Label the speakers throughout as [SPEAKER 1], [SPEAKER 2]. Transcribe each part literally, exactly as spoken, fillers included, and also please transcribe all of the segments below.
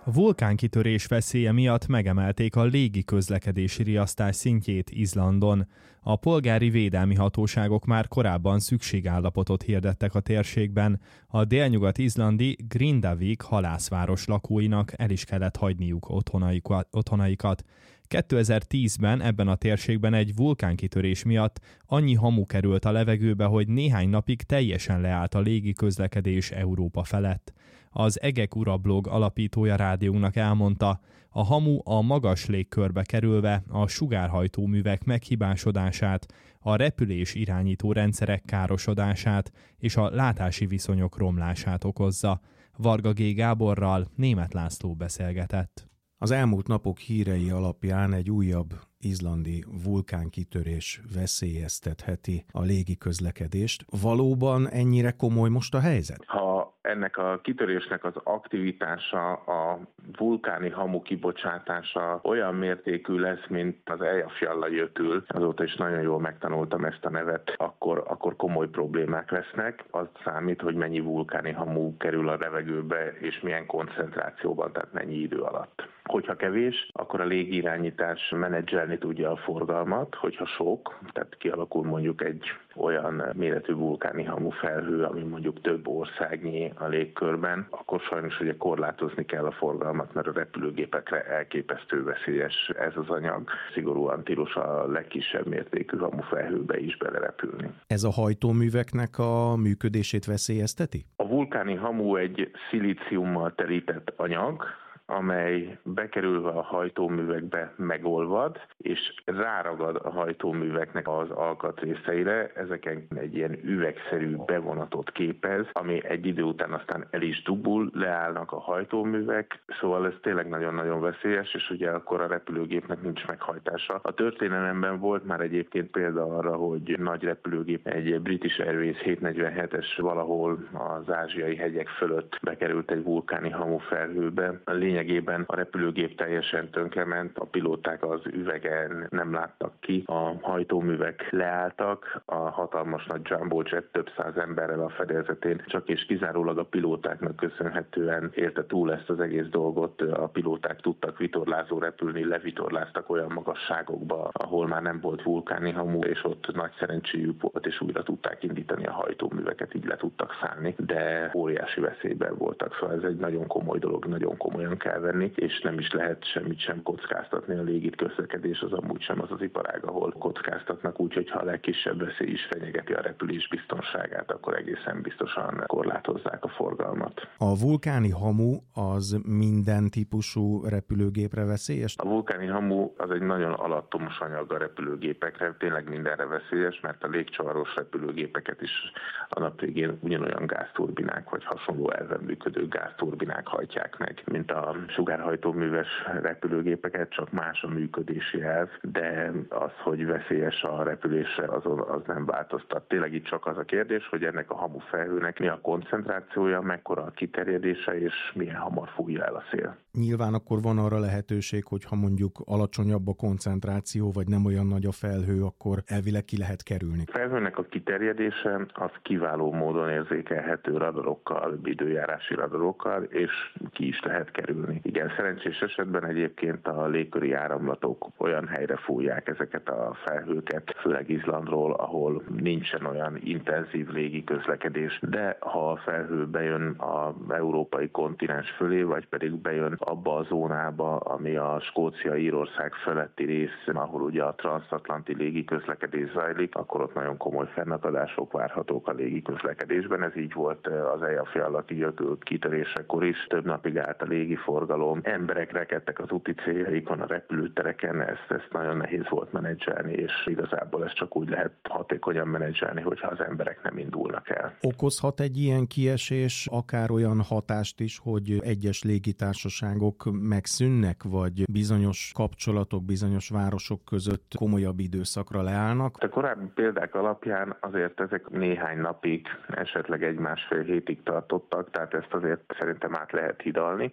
[SPEAKER 1] A vulkánkitörés veszélye miatt megemelték a légi közlekedési riasztás szintjét Izlandon. A polgári védelmi hatóságok már korábban szükségállapotot hirdettek a térségben. A délnyugat-izlandi Grindavik halászváros lakóinak el is kellett hagyniuk otthonaikat. kétezer-tízben ebben a térségben egy vulkánkitörés miatt annyi hamu került a levegőbe, hogy néhány napig teljesen leállt a légi közlekedés Európa felett. Az Egek Ura blog alapítója rádiónknak elmondta, a hamu a magas légkörbe kerülve a sugárhajtóművek meghibásodását, a repülés irányító rendszerek károsodását és a látási viszonyok romlását okozza. Varga G. Gáborral Németh László beszélgetett.
[SPEAKER 2] Az elmúlt napok hírei alapján egy újabb izlandi vulkánkitörés veszélyeztetheti a légi közlekedést. Valóban ennyire komoly most a helyzet?
[SPEAKER 3] Ha ennek a kitörésnek az aktivitása, a vulkáni hamu kibocsátása olyan mértékű lesz, mint az Eyjafjallajökull, azóta is nagyon jól megtanultam ezt a nevet, akkor, akkor komoly problémák lesznek. Az számít, hogy mennyi vulkáni hamu kerül a levegőbe, és milyen koncentrációban, tehát mennyi idő alatt. Hogyha kevés, akkor a légirányítás menedzselni tudja a forgalmat, hogyha sok, tehát kialakul mondjuk egy olyan méretű vulkáni hamu felhő, ami mondjuk több országnyi a légkörben, akkor sajnos ugye korlátozni kell a forgalmat, mert a repülőgépekre elképesztő veszélyes ez az anyag. Szigorúan tilos a legkisebb mértékű hamu felhőbe is belerepülni.
[SPEAKER 2] Ez a hajtóműveknek a működését veszélyezteti?
[SPEAKER 3] A vulkáni hamu egy szilíciummal telített anyag, amely bekerülve a hajtóművekbe megolvad, és ráragad a hajtóműveknek az alkatrészeire. Ezeken egy ilyen üvegszerű bevonatot képez, ami egy idő után aztán el is dugul, leállnak a hajtóművek, szóval ez tényleg nagyon-nagyon veszélyes, és ugye akkor a repülőgépnek nincs meghajtása. A történelemben volt már egyébként példa arra, hogy nagy repülőgép, egy British Airways hétszáznegyvenhetes valahol az ázsiai hegyek fölött bekerült egy vulkáni hamu felhőbe. A lényegében a repülőgép teljesen tönkrement, a pilóták az üvegen nem láttak ki, a hajtóművek leálltak, a hatalmas nagy jumbo jet több száz emberrel a fedélzetén csak és kizárólag a pilótáknak köszönhetően élte túl ezt az egész dolgot. A pilóták tudtak vitorlázó repülni, levitorláztak olyan magasságokba, ahol már nem volt vulkáni hamu, és ott nagy szerencséjük volt, és újra tudták indítani a hajtóműveket, így le tudtak szállni, de óriási veszélyben voltak, szóval ez egy nagyon komoly dolog, nagyon komolyan kell venni, és nem is lehet semmit sem kockáztatni. A légit közlekedés az amúgy sem az az iparág, ahol kockáztatnak, úgyhogy ha a legkisebb veszély is fenyegeti a repülés biztonságát, akkor egészen biztosan korlátozzák a forgalmat.
[SPEAKER 2] A vulkáni hamu az minden típusú repülőgépre veszélyes?
[SPEAKER 3] A vulkáni hamu az egy nagyon alattomos anyag a repülőgépekre, tényleg mindenre veszélyes, mert a légcsavaros repülőgépeket is a nap végén ugyanolyan gázturbinák vagy hasonló elven működő gázturbinák hajtják meg, mint a sugárhajtóműves repülőgépeket, csak más a működési elv, de az, hogy veszélyes a repülésre, azon az nem változtat. Tényleg itt csak az a kérdés, hogy ennek a hamu felhőnek mi a koncentrációja, mekkora a kiterjedése, és milyen hamar fújja el a szél.
[SPEAKER 2] Nyilván akkor van arra lehetőség, hogy ha mondjuk alacsonyabb a koncentráció, vagy nem olyan nagy a felhő, akkor elvileg ki lehet kerülni.
[SPEAKER 3] A felhőnek a kiterjedése az kiváló módon érzékelhető radarokkal, időjárási radarokkal, és ki is lehet kerülni. Igen, szerencsés esetben egyébként a légköri áramlatok olyan helyre fújják ezeket a felhőket, főleg Izlandról, ahol nincsen olyan intenzív légi közlekedés, de ha a felhő bejön az európai kontinens fölé, vagy pedig bejön abba a zónába, ami a Skócia-Írország feletti rész, ahol ugye a transatlanti légi közlekedés zajlik, akkor ott nagyon komoly fennakadások várhatók a légi közlekedésben. Ez így volt az Eyjafjallajökull kitörésekor is. Több napig állt a légi forgalom, emberek rekedtek az úti céljaikon, a repülőtereken, ezt, ezt nagyon nehéz volt menedzselni, és igazából ezt csak úgy lehet hatékonyan menedzselni, hogyha az emberek nem indulnak el.
[SPEAKER 2] Okozhat egy ilyen kiesés akár olyan hatást is, hogy egyes légitársaságok megszűnnek, vagy bizonyos kapcsolatok, bizonyos városok között komolyabb időszakra leállnak?
[SPEAKER 3] A korábbi példák alapján azért ezek néhány napig, esetleg egy másfél hétig tartottak, tehát ezt azért szerintem át lehet hidalni. Nyilván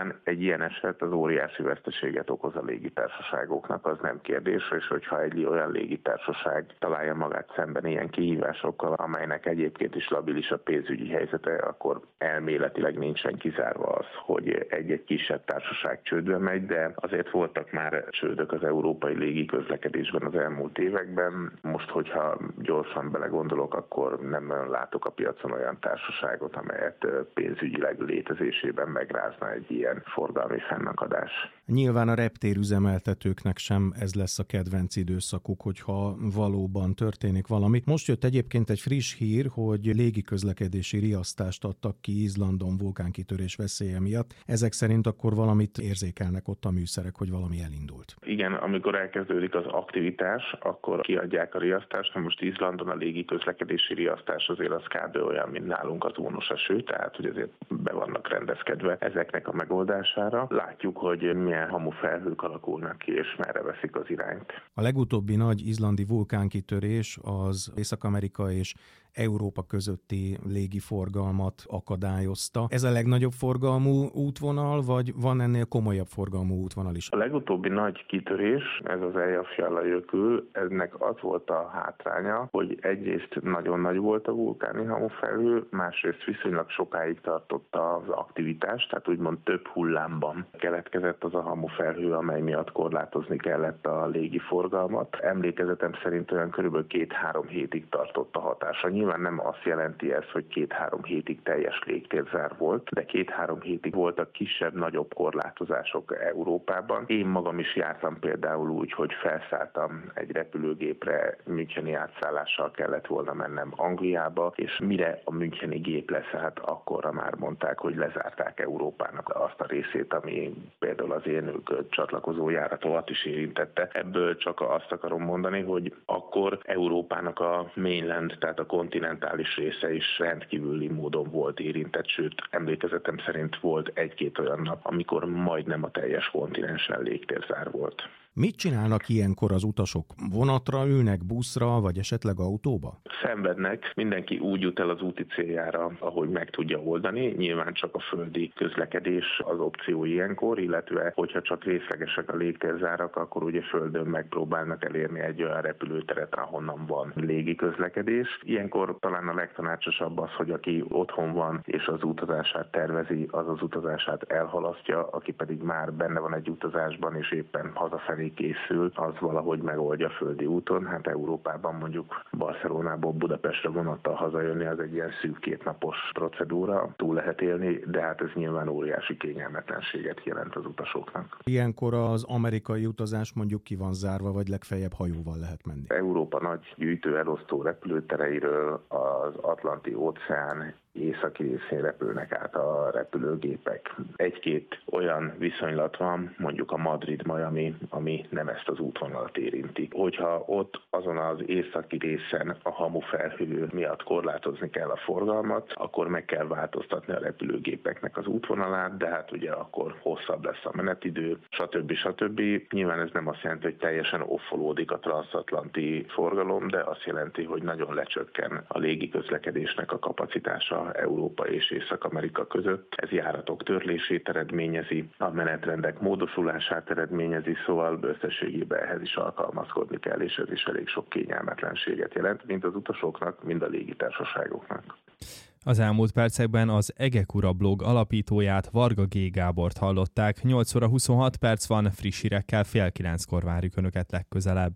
[SPEAKER 3] nyilván egy ilyen eset az óriási veszteséget okoz a légitársaságoknak, az nem kérdés, és hogyha egy olyan légitársaság találja magát szemben ilyen kihívásokkal, amelynek egyébként is labilis a pénzügyi helyzete, akkor elméletileg nincsen kizárva az, hogy egy-egy kisebb társaság csődbe megy, de azért voltak már csődök az európai légiközlekedésben az elmúlt években. Most, hogyha gyorsan belegondolok, akkor nem nagyon látok a piacon olyan társaságot, amelyet pénzügyileg létezésében megrázna egy ilyen forgalmi fennakadás.
[SPEAKER 2] Nyilván a reptérüzemeltetőknek sem ez lesz a kedvenc időszakuk, hogyha valóban történik valami. Most jött egyébként egy friss hír, hogy légiközlekedési riasztást adtak ki Izlandon vulkánkitörés veszélye miatt. Ezek szerint akkor valamit érzékelnek ott a műszerek, hogy valami elindult.
[SPEAKER 3] Igen, amikor elkezdődik az aktivitás, akkor kiadják a riasztást. Na most Izlandon a légiközlekedési riasztás azért az kb. Olyan, mint nálunk az ónos eső, tehát hogy azért be vannak rendezkedve ezeknek a megoldására. Látjuk, hogy milyen hamufelhők alakulnak ki, és merre veszik az irányt.
[SPEAKER 2] A legutóbbi nagy izlandi vulkánkitörés az Észak-Amerika és Európa közötti légiforgalmat akadályozta. Ez a legnagyobb forgalmú útvonal, vagy van ennél komolyabb forgalmú útvonal is?
[SPEAKER 3] A legutóbbi nagy kitörés, ez az Eyjafjallajökull, ennek az volt a hátránya, hogy egyrészt nagyon nagy volt a vulkáni hamufelhő, másrészt viszonylag sokáig tartott az aktivitás, tehát úgymond több hullámban keletkezett az a hamufelhő, amely miatt korlátozni kellett a légiforgalmat. Emlékezetem szerint olyan körülbelül két-három hétig tartott a hatása. Nyilván nem azt jelenti ez, hogy két-három hétig teljes légtérzár volt, de két-három hétig voltak kisebb-nagyobb korlátozások Európában. Én magam is jártam például úgy, hogy felszálltam egy repülőgépre, müncheni átszállással kellett volna mennem Angliába, és mire a müncheni gép leszállt, akkorra már mondták, hogy lezárták Európának azt a részét, ami például az én csatlakozó járatomat is érintette. Ebből csak azt akarom mondani, hogy akkor Európának a mainland, tehát a kontinentális része is rendkívüli módon volt érintett, sőt, emlékezetem szerint volt egy-két olyan nap, amikor majdnem a teljes kontinensen légtérzár volt.
[SPEAKER 2] Mit csinálnak ilyenkor az utasok? Vonatra ülnek, buszra, vagy esetleg autóba?
[SPEAKER 3] Szenvednek, mindenki úgy jut el az úti céljára, ahogy meg tudja oldani. Nyilván csak a földi közlekedés az opció ilyenkor, illetve hogyha csak részlegesek a légtérzárak, akkor ugye földön megpróbálnak elérni egy olyan repülőteret, ahonnan van légi közlekedés. Ilyenkor talán a legtanácsosabb az, hogy aki otthon van és az utazását tervezi, az az utazását elhalasztja, aki pedig már benne van egy utazásban és éppen hazafelé készül, az valahogy megoldja földi úton. Hát Európában mondjuk Barcelonából Budapestre vonattal hazajönni, az egy ilyen szűk kétnapos procedúra, túl lehet élni, de hát ez nyilván óriási kényelmetlenséget jelent az utasoknak.
[SPEAKER 2] Ilyenkor az amerikai utazás mondjuk ki van zárva, vagy legfeljebb hajóval lehet menni?
[SPEAKER 3] Európa nagy gyűjtő-elosztó repülőtereiről az Atlanti óceán északi részén repülnek át a repülőgépek. Egy-két olyan viszonylat van, mondjuk a Madrid-Miami, ami nem ezt az útvonalat érinti. Hogyha ott azon az északi részen a hamufelhő miatt korlátozni kell a forgalmat, akkor meg kell változtatni a repülőgépeknek az útvonalát, de hát ugye akkor hosszabb lesz a menetidő, stb. stb. Nyilván ez nem azt jelenti, hogy teljesen offolódik a transatlanti forgalom, de azt jelenti, hogy nagyon lecsökken a légiközlekedésnek a kapacitása Európa és Észak-Amerika között. Ez járatok törlését eredményezi, a menetrendek módosulását eredményezi, szóval összességében ehhez is alkalmazkodni kell, és ez is elég sok kényelmetlenséget jelent, mind az utasoknak, mind a légitársaságoknak.
[SPEAKER 1] Az elmúlt percekben az Egekura blog alapítóját, Varga G. Gábort hallották. nyolc óra huszonhat perc van, friss hírekkel fél kilenckor várjuk Önöket legközelebb.